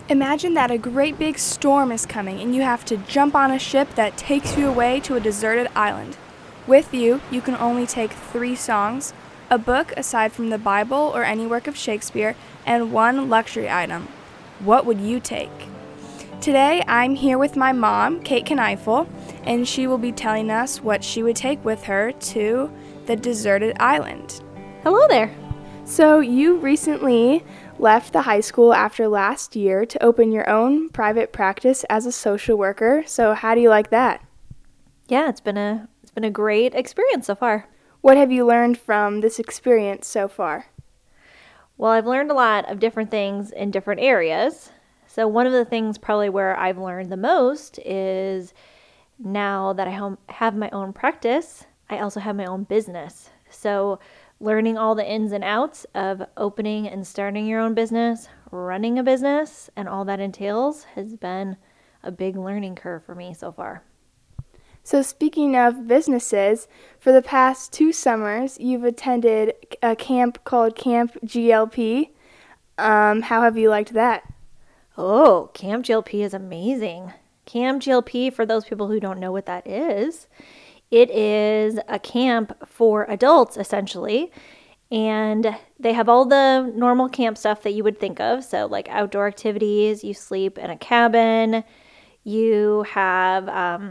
Imagine that a great big storm is coming and you have to jump on a ship that takes you away to a deserted island. With you, you can only take 3 songs, a book aside from the Bible or any work of Shakespeare, and 1 luxury item. What would you take? Today, I'm here with my mom, Kate Kneifel, and she will be telling us what she would take with her to the deserted island. Hello there. So you recently left the high school after last year to open your own private practice as a social worker. So how do you like that? Yeah, it's been a great experience so far. What have you learned from this experience so far? Well, I've learned a lot of different things in different areas. So one of the things probably where I've learned the most is now that I have my own practice, I also have my own business. So learning all the ins and outs of opening and starting your own business, running a business, and all that entails has been a big learning curve for me so far. So speaking of businesses, for the past 2 summers, you've attended a camp called Camp GLP. How have you liked that? Oh, Camp GLP is amazing. Camp GLP, for those people who don't know what that is, it is a camp for adults, essentially, and they have all the normal camp stuff that you would think of. So like outdoor activities, you sleep in a cabin, you have,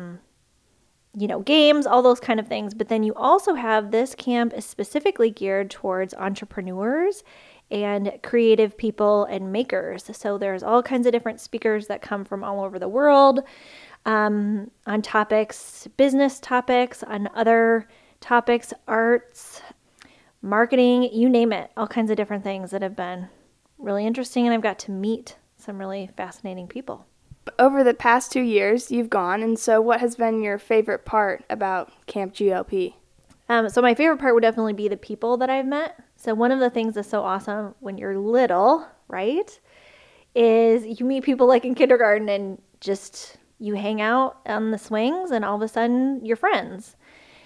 games, all those kind of things. But then you also have this camp is specifically geared towards entrepreneurs and creative people and makers. So there's all kinds of different speakers that come from all over the world. On topics, business topics, on other topics, arts, marketing, you name it, all kinds of different things that have been really interesting, and I've got to meet some really fascinating people. Over the past 2 years, you've gone, and so what has been your favorite part about Camp GLP? So my favorite part would definitely be the people that I've met. So one of the things that's so awesome when you're little, right, is you meet people like in kindergarten and just you hang out on the swings and all of a sudden you're friends.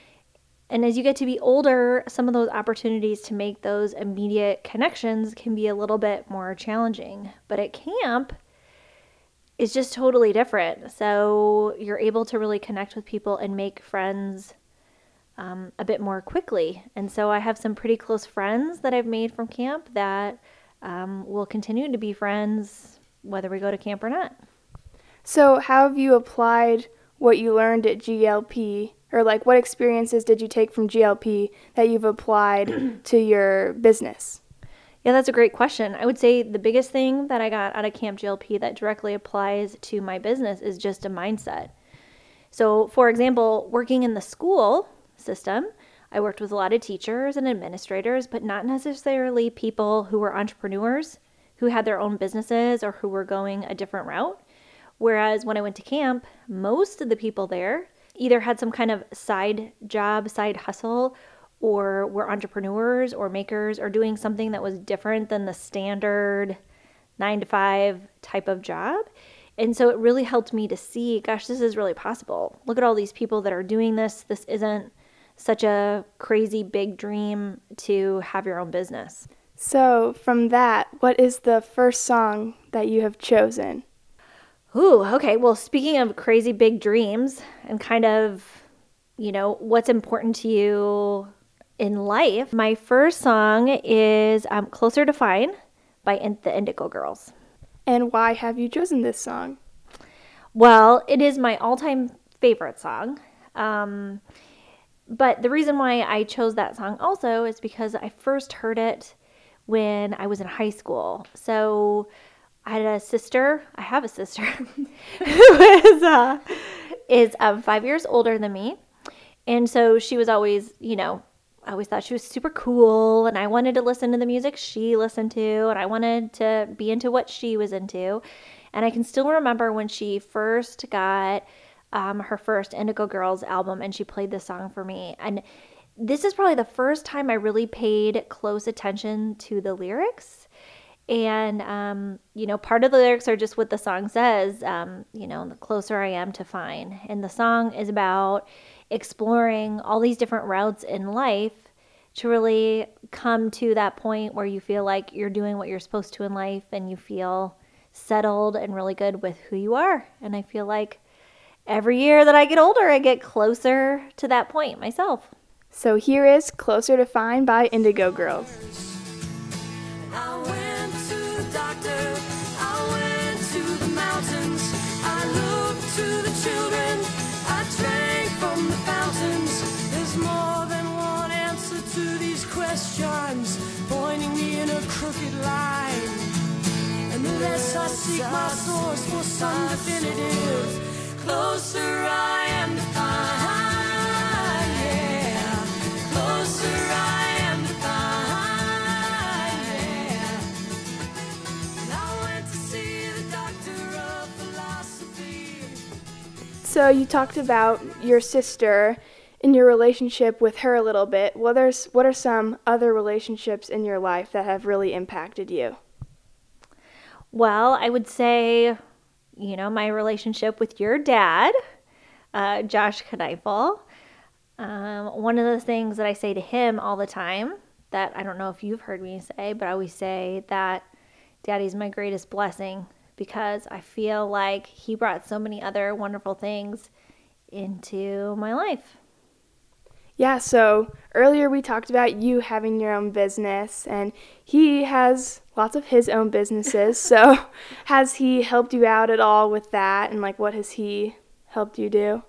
And as you get to be older, some of those opportunities to make those immediate connections can be a little bit more challenging. But at camp, it's just totally different. So you're able to really connect with people and make friends a bit more quickly. And so I have some pretty close friends that I've made from camp that will continue to be friends whether we go to camp or not. So how have you applied what you learned at GLP, or like what experiences did you take from GLP that you've applied to your business? Yeah, that's a great question. I would say the biggest thing that I got out of Camp GLP that directly applies to my business is just a mindset. So, for example, working in the school system, I worked with a lot of teachers and administrators, but not necessarily people who were entrepreneurs, who had their own businesses or who were going a different route. Whereas when I went to camp, most of the people there either had some kind of side job, side hustle, or were entrepreneurs or makers or doing something that was different than the standard 9-to-5 type of job. And so it really helped me to see, gosh, this is really possible. Look at all these people that are doing this. This isn't such a crazy big dream to have your own business. So from that, what is the first song that you have chosen? Ooh, okay. Well, speaking of crazy big dreams and kind of, what's important to you in life, my first song is Closer to Fine by the Indigo Girls. And why have you chosen this song? Well, it is my all-time favorite song. But the reason why I chose that song also is because I first heard it when I was in high school. So I have a sister who is 5 years older than me. And so she was always, I always thought she was super cool, and I wanted to listen to the music she listened to, and I wanted to be into what she was into. And I can still remember when she first got her first Indigo Girls album, and she played this song for me. And this is probably the first time I really paid close attention to the lyrics. And, part of the lyrics are just what the song says, the closer I am to fine. And the song is about exploring all these different routes in life to really come to that point where you feel like you're doing what you're supposed to in life and you feel settled and really good with who you are. And I feel like every year that I get older, I get closer to that point myself. So here is Closer to Fine by Indigo Girls. I went to the doctor, I went to the mountains, I looked to the children, I drank from the fountains. There's more than one answer to these questions, pointing me in a crooked line. And the less I seek my source for some definitive, closer I am to find, yeah, closer I am to find, yeah. And I went to see the doctor of philosophy. So you talked about your sister and your relationship with her a little bit. What are some other relationships in your life that have really impacted you? Well, I would say, my relationship with your dad, Josh Kneifel. One of the things that I say to him all the time, that I don't know if you've heard me say, but I always say that Daddy's my greatest blessing, because I feel like he brought so many other wonderful things into my life. Yeah, so earlier we talked about you having your own business, and he has lots of his own businesses. So has he helped you out at all with that, and what has he helped you do?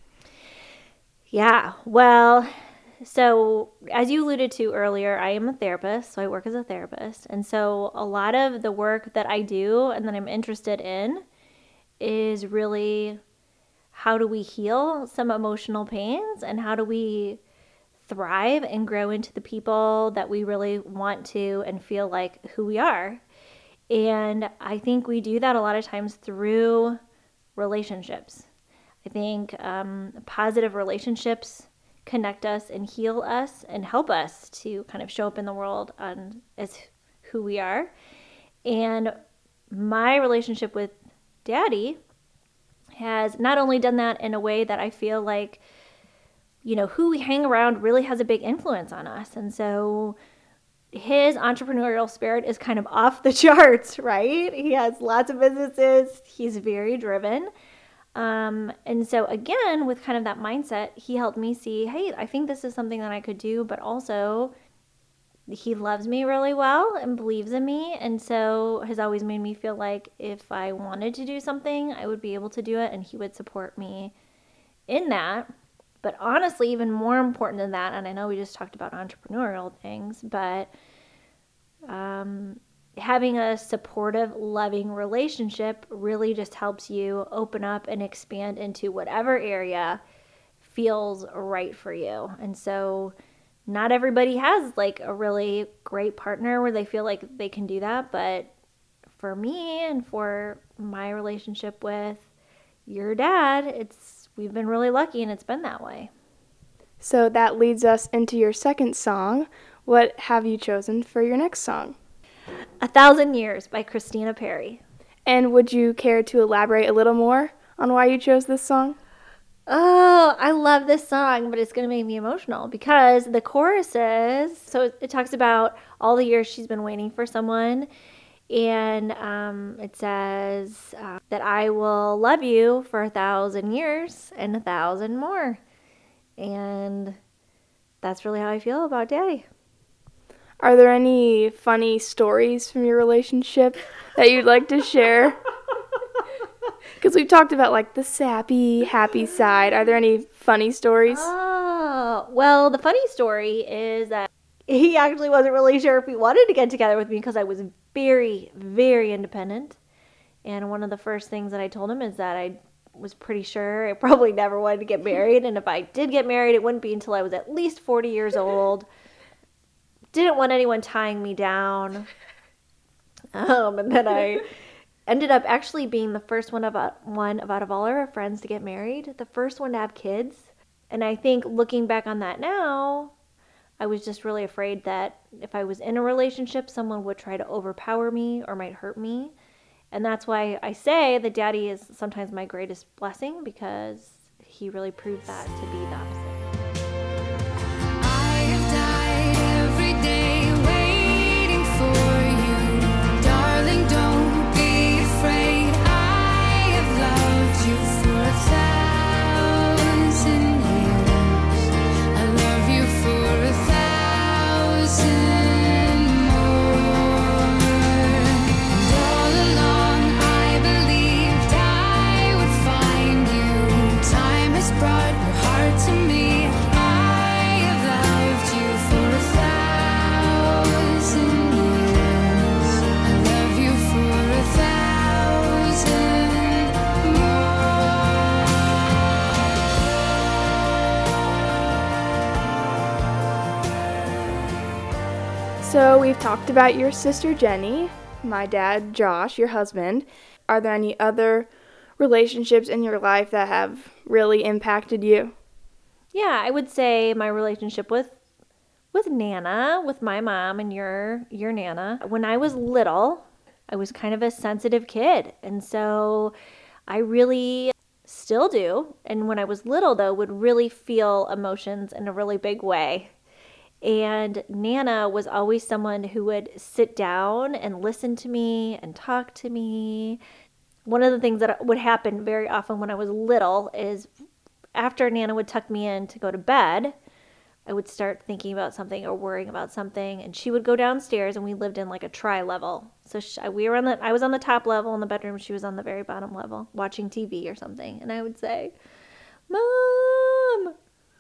Yeah, well, so as you alluded to earlier, I am a therapist, so I work as a therapist. And so a lot of the work that I do and that I'm interested in is really, how do we heal some emotional pains, and how do we thrive and grow into the people that we really want to and feel like who we are. And I think we do that a lot of times through relationships. I think positive relationships connect us and heal us and help us to kind of show up in the world as who we are. And my relationship with Daddy has not only done that in a way that I feel like, who we hang around really has a big influence on us. And so his entrepreneurial spirit is kind of off the charts, right? He has lots of businesses. He's very driven. And so again, with kind of that mindset, he helped me see, hey, I think this is something that I could do, but also he loves me really well and believes in me. And so has always made me feel like if I wanted to do something, I would be able to do it, and he would support me in that. But honestly, even more important than that, and I know we just talked about entrepreneurial things, but having a supportive, loving relationship really just helps you open up and expand into whatever area feels right for you. And so not everybody has a really great partner where they feel like they can do that. But for me and for my relationship with your dad, we've been really lucky, and it's been that way. So that leads us into your second song. What have you chosen for your next song? 1,000 Years by Christina Perri. And would you care to elaborate a little more on why you chose this song? Oh, I love this song, but it's going to make me emotional because the choruses, so it talks about all the years she's been waiting for someone. And it says that I will love you for 1,000 years and 1,000 more. And that's really how I feel about Daddy. Are there any funny stories from your relationship that you'd like to share? Because we've talked about the sappy, happy side. Are there any funny stories? Oh, well, the funny story is that he actually wasn't really sure if he wanted to get together with me because I was very, very independent. And one of the first things that I told him is that I was pretty sure I probably never wanted to get married. And if I did get married, it wouldn't be until I was at least 40 years old. Didn't want anyone tying me down. And then I ended up actually being the first one out of all our friends to get married, the first one to have kids. And I think looking back on that now, I was just really afraid that if I was in a relationship, someone would try to overpower me or might hurt me. And that's why I say that Daddy is sometimes my greatest blessing, because he really proved that to be the opposite. I have died every day waiting for you. Darling, don't be afraid. So we've talked about your sister Jenny, my dad Josh, your husband. Are there any other relationships in your life that have really impacted you? Yeah, I would say my relationship with Nana, with my mom and your Nana. When I was little, I was kind of a sensitive kid, and so I really still do. And when I was little, though, would really feel emotions in a really big way. And Nana was always someone who would sit down and listen to me and talk to me. One of the things that would happen very often when I was little is after Nana would tuck me in to go to bed, I would start thinking about something or worrying about something, and she would go downstairs, and we lived in like a tri-level. So I was on the top level in the bedroom, she was on the very bottom level watching TV or something, and I would say, "Mom,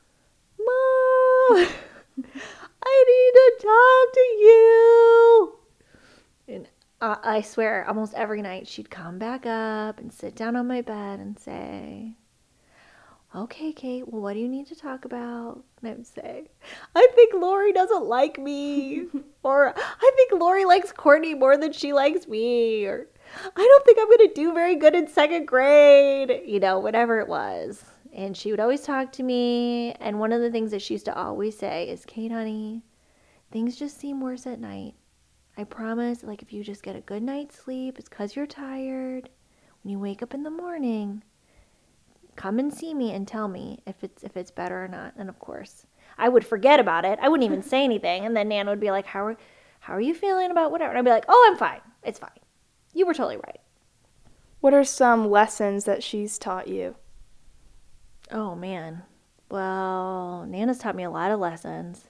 Mom, I need to talk to you." And I swear, almost every night she'd come back up and sit down on my bed and say, "Okay, Kate, well, what do you need to talk about?" And I would say, "I think Lori doesn't like me," or "I think Lori likes Courtney more than she likes me," or "I don't think I'm going to do very good in second grade," whatever it was. And she would always talk to me, and one of the things that she used to always say is, "Kate, honey, things just seem worse at night. I promise, like, if you just get a good night's sleep, it's because you're tired. When you wake up in the morning, come and see me and tell me if it's better or not." And of course, I would forget about it. I wouldn't even say anything. And then Nana would be like, how are you feeling about whatever? And I'd be like, "Oh, I'm fine. It's fine. You were totally right." What are some lessons that she's taught you? Oh, man. Well, Nana's taught me a lot of lessons.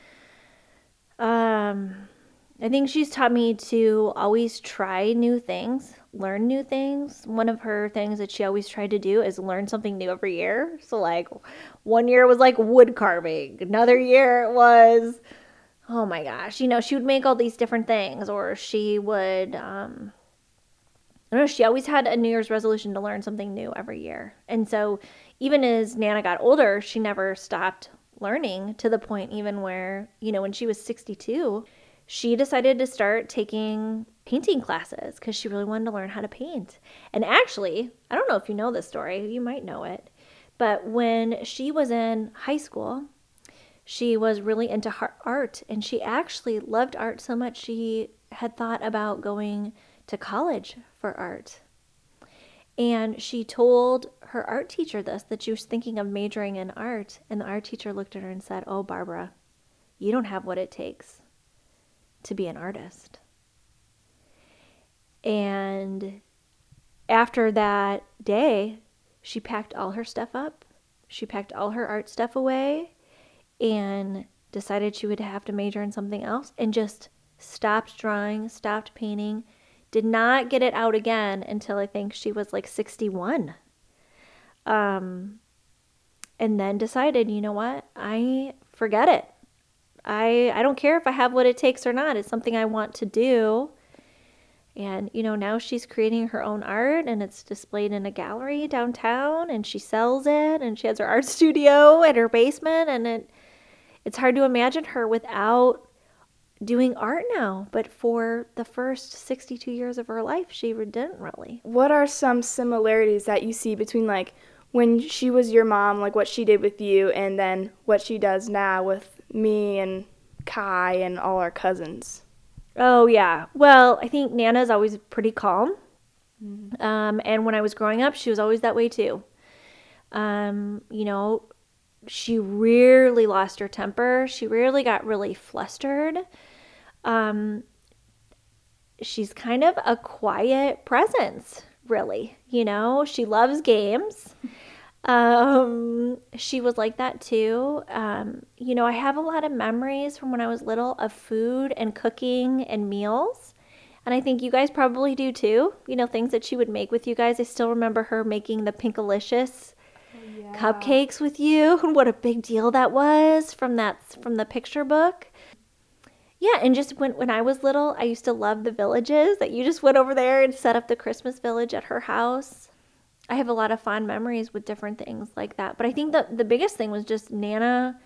I think she's taught me to always try new things, learn new things. One of her things that she always tried to do is learn something new every year. So like one year it was like wood carving. Another year it was, oh my gosh, she would make all these different things, or she would, I don't know, she always had a New Year's resolution to learn something new every year. And so even as Nana got older, she never stopped learning, to the point even where, when she was 62, she decided to start taking painting classes because she really wanted to learn how to paint. And actually, I don't know if you know this story, you might know it, but when she was in high school, she was really into art, and she actually loved art so much she had thought about going to college for art. And she told her art teacher that she was thinking of majoring in art, and the art teacher looked at her and said, "Oh, Barbara, you don't have what it takes to be an artist." And after that day, she packed all her stuff up. She packed all her art stuff away and decided she would have to major in something else, and just stopped drawing, stopped painting, did not get it out again until I think she was like 61. And then decided, you know what? I forget it. I don't care if I have what it takes or not. It's something I want to do. And, now she's creating her own art, and it's displayed in a gallery downtown, and she sells it, and she has her art studio at her basement, and it's hard to imagine her without doing art now. But for the first 62 years of her life, she didn't really. What are some similarities that you see between, like, when she was your mom, like what she did with you, and then what she does now with me and Kai and all our cousins? Oh, yeah. Well, I think Nana's always pretty calm. And when I was growing up, she was always that way too. She rarely lost her temper. She rarely got really flustered. She's kind of a quiet presence, really. She loves games. She was like that too. I have a lot of memories from when I was little of food and cooking and meals. And I think you guys probably do too. Things that she would make with you guys. I still remember her making the Pinkalicious cupcakes with you, and what a big deal that was from the picture book. Yeah, and just when I was little, I used to love the villages that you just went over there and set up the Christmas village at her house. I have a lot of fond memories with different things like that. But I think that the biggest thing was just Nana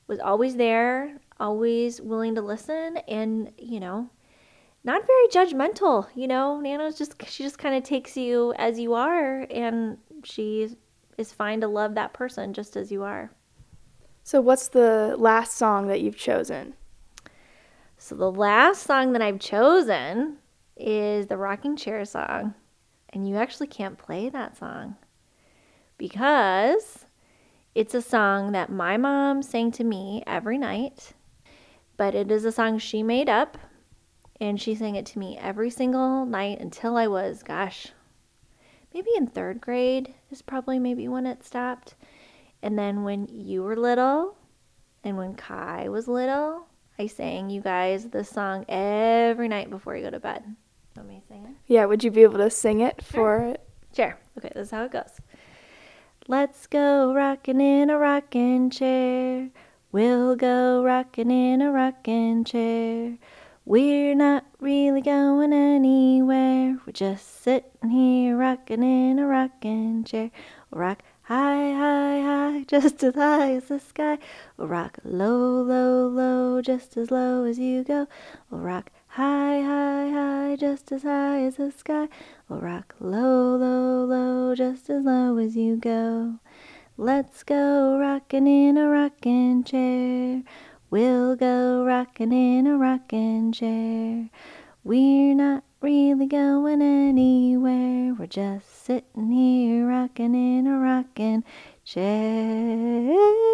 was always there, always willing to listen, and, not very judgmental. She just kind of takes you as you are, and she is fine to love that person just as you are. So what's the last song that you've chosen? So the last song that I've chosen is the rocking chair song. And you actually can't play that song because it's a song that my mom sang to me every night, but it is a song she made up, and she sang it to me every single night until I was, maybe in 3rd grade is probably maybe when it stopped. And then when you were little and when Kai was little, I sang you guys this song every night before you go to bed. Want me to sing it? Yeah, would you be able to sing it for it? Sure. Okay, this is how it goes. Let's go rockin' in a rockin' chair. We'll go rockin' in a rockin' chair. We're not really going anywhere. We're just sitting here rockin' in a rockin' chair. We'll rock high, high, high, just as high as the sky. We'll rock low, low, low, just as low as you go. We'll rock high, high, high, just as high as the sky. We'll rock low, low, low, just as low as you go. Let's go rockin' in a rockin' chair. We'll go rockin' in a rockin' chair. We're not really going anywhere. We're just sitting here rockin' in a rockin' chair.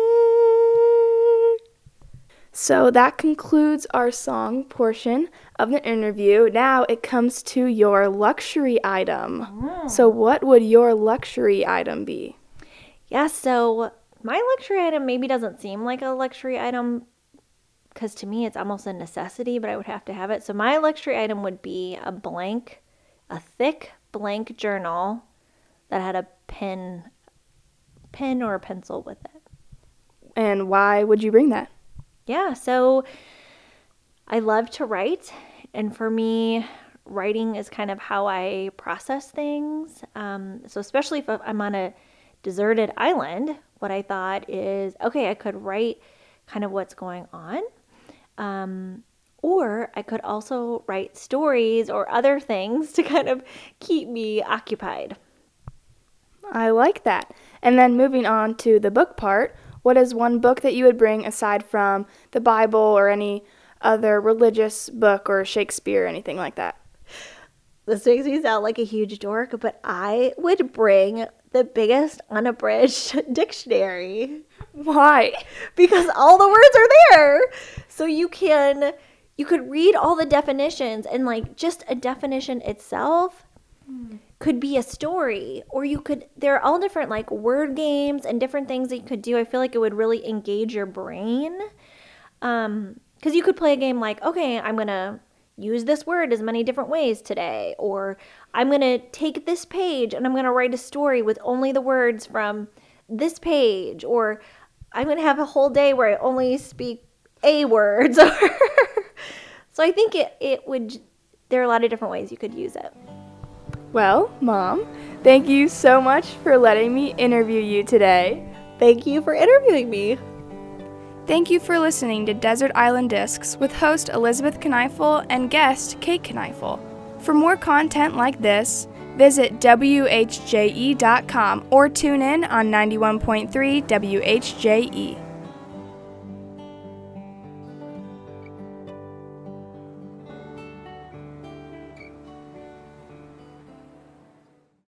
So that concludes our song portion of the interview. Now it comes to your luxury item. So what would your luxury item be? Yeah, so my luxury item maybe doesn't seem like a luxury item because to me it's almost a necessity, but I would have to have it. So my luxury item would be a thick blank journal that had a pen or a pencil with it. And why would you bring that? Yeah, so I love to write, and for me, writing is kind of how I process things. So especially if I'm on a deserted island, what I thought is, okay, I could write kind of what's going on, or I could also write stories or other things to kind of keep me occupied. I like that. And then moving on to the book part, what is one book that you would bring aside from the Bible or any other religious book or Shakespeare or anything like that? This makes me sound like a huge dork, but I would bring the biggest unabridged dictionary. Why? Because all the words are there. So you could read all the definitions, and like just a definition itself could be a story, or there are all different like word games and different things that you could do. I feel like it would really engage your brain. Because you could play a game like, okay, I'm going to use this word as many different ways today, or I'm going to take this page and I'm going to write a story with only the words from this page, or I'm going to have a whole day where I only speak A words. So I think there are a lot of different ways you could use it. Well, Mom, thank you so much for letting me interview you today. Thank you for interviewing me. Thank you for listening to Desert Island Discs with host Elizabeth Kneifel and guest Kate Kneifel. For more content like this, visit WHJE.com or tune in on 91.3 WHJE.